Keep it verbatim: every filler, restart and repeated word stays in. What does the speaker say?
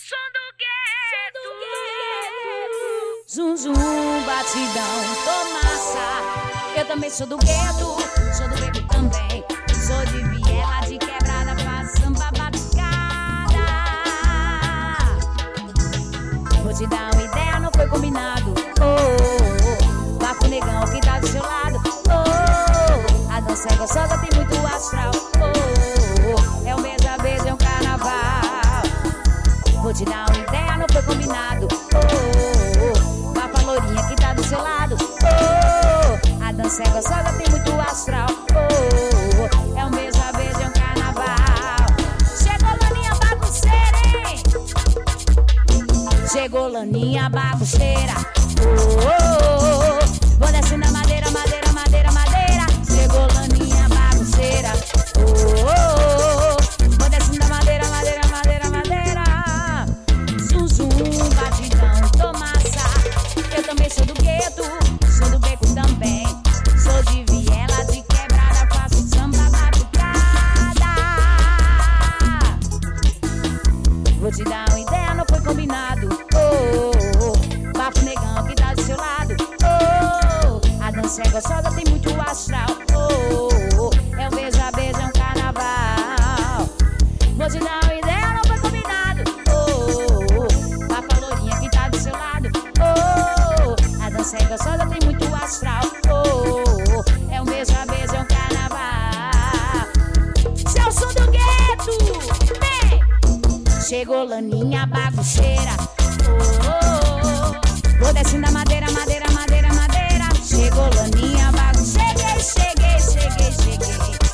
som do gueto. Zum, zum, batidão, tô massa. Eu também sou do gueto, sou do beco também. Sou de viela, de quebrada, faço samba batucada. Vou te dar uma ideia, não foi combinado. Oh, oh, oh. Bafo negão que tá do seu lado. Oh, oh. A dança é gostosa, tem muito astral. Oh, oh, oh. É um beija-beija, é um carnaval. Vou te dar uma ideia, não foi combinado. Oh, oh, oh. Bafo a lourinha que tá do seu lado. Oh, oh. A dança é gostosa, tem muito astral. Oh, oh, oh. É um beija-beija, é um carnaval. Chegou Laninha bagunceira, hein? Chegou Laninha bagunceira. Oh, oh, oh. Vou descendo a madeira, madeira, madeira, madeira. Chegou Laninha bagunceira. Oh, oh, oh. Vou descendo a madeira, madeira, madeira, madeira. Zum, zum, batidão, tô massa. Eu também sou do gueto, sou do beco também. Sou de viela, de quebrada, faço samba batucada. Vou te dar uma ideia, não foi combinado. Oh, oh, oh. Bafo negão que tá do seu lado. Oh, oh. A dança é gostosa, tem muito astral. Oh, oh, oh. É um beija-beija, é um carnaval. Vou te dar uma ideia, não foi combinado. Oh, oh, oh. Bafo a lourinha que tá do seu lado. Oh, oh. A dança é gostosa, tem muito astral. Oh, oh, oh. É um beija-beija, é um carnaval. Seu som do gueto, vem! Chegou Laninha bagunceira. Oh, oh, oh. Vou descendo a madeira, madeira, madeira, madeira. Chegou Laninha bagunceira. Cheguei, cheguei, cheguei, cheguei.